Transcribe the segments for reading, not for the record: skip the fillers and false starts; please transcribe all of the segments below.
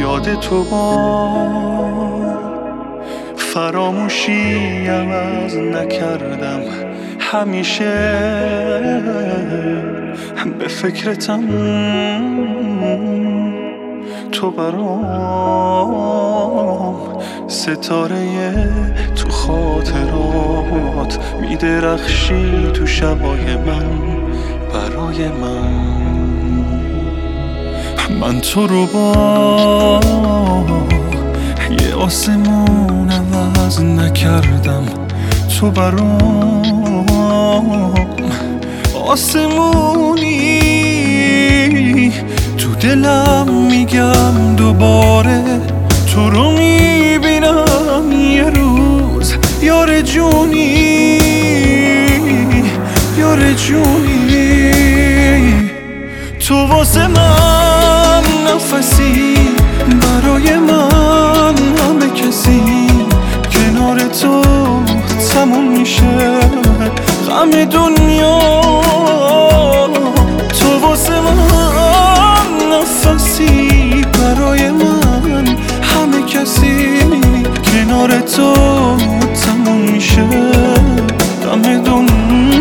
یاد تو فراموشی عوض نکردم، همیشه به فکرتم، تو برام ستاره تو خاطرات میدرخشی تو شبای من، برای من تو رو با یه آسمون عوض نکردم، تو برام آسمونی، تو دلم میگم دوباره تو رو میبینم یه روز، یار جونی یار جونی، تو واسه من نفسی، برای من همه کسی، کنار تو تموم میشه غم دنیا، تو واسه من نفسی، برای من همه کسی، کنار تو تموم میشه غم دنیا.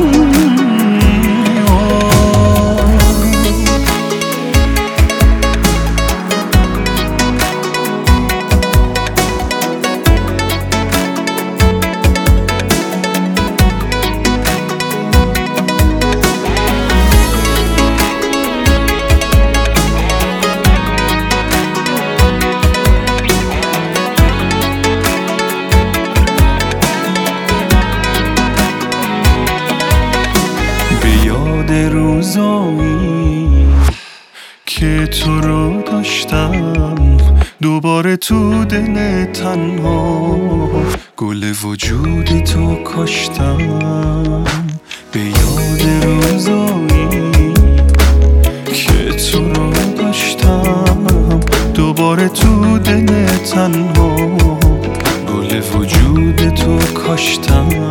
روزایی که تو رو داشتم، دوباره تو دل تنها گل وجود تو کاشتم، به یاد روزایی که تو رو داشتم، دوباره تو دل تنها گل وجود تو کاشتم،